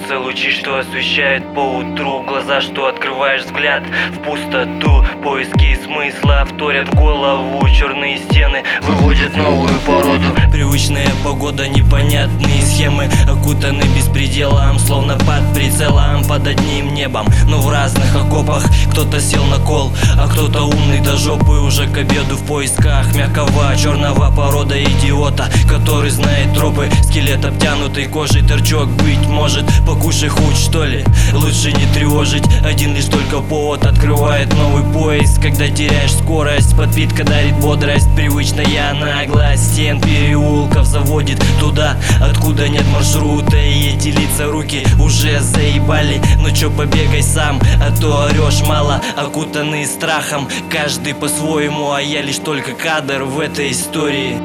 Солнце, лучи, что освещают поутру, глаза, что открываешь взгляд в пустоту. Поиски смысла вторят в голову, черные стены выводят новую породу. Привычная погода, непонятные схемы, окутаны беспределом, словно под прицелом, под одним небом, но в разных окопах. Кто-то сел на кол, а кто-то умный до жопы уже к обеду в поисках мягкого черного порода идиота, который знает тропы. Скелет, обтянутый кожей, торчок, быть может. Покушай хуй, что ли, лучше не тревожить. Один лишь только повод открывает новый поиск. Когда теряешь скорость, подпитка дарит бодрость. Привычная наглость стен переулков заводит туда, откуда нет маршрута. И эти лица, руки уже заебали. Ну чё, побегай сам, а то орёшь мало. Окутанный страхом, каждый по-своему, а я лишь только кадр в этой истории.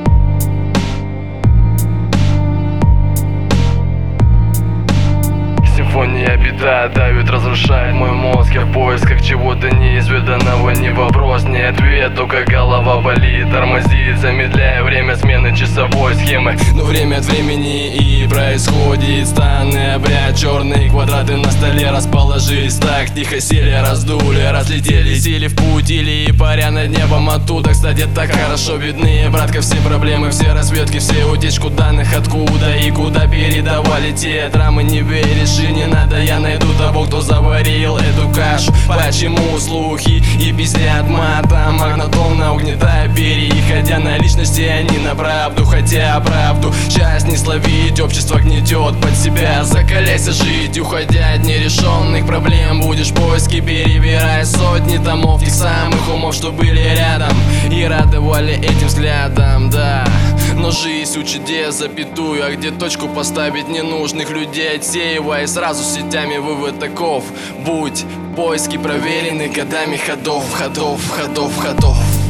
Симфония беда давит, разрушает мой мозг. Я в поисках чего-то неизведанного, не вопрос, не ответ, только голова болит, тормозит, замедляя время смены часовой схемы. Но время от времени и происходит странный обряд. Черные квадраты на столе расположились так, тихо сели, раздули, разлетелись или в путь, или паря над небом оттуда. Кстати, так хорошо видны, братка, все проблемы, все разведки, все утечку данных, откуда и куда передавали те драмы. Не веришь и не надо, я найду того, кто заварил эту кашу. Почему слухи и пиздят матом, магнатонно угнетая, переходя на личности, а не на правду. Хотя правду часть не словить, общество гнетет под себя. Закаляйся жить, уходя от нерешенных проблем. Будешь в поиске, перебирая сотни томов тех самых умов, что были рядом и радовали этим взглядом, да. Но жизнь у чудес запятую, а где точку поставить ненужных людей, отсеивая сразу сетями, вывод таков: будь в поиске проверенных годами ходов.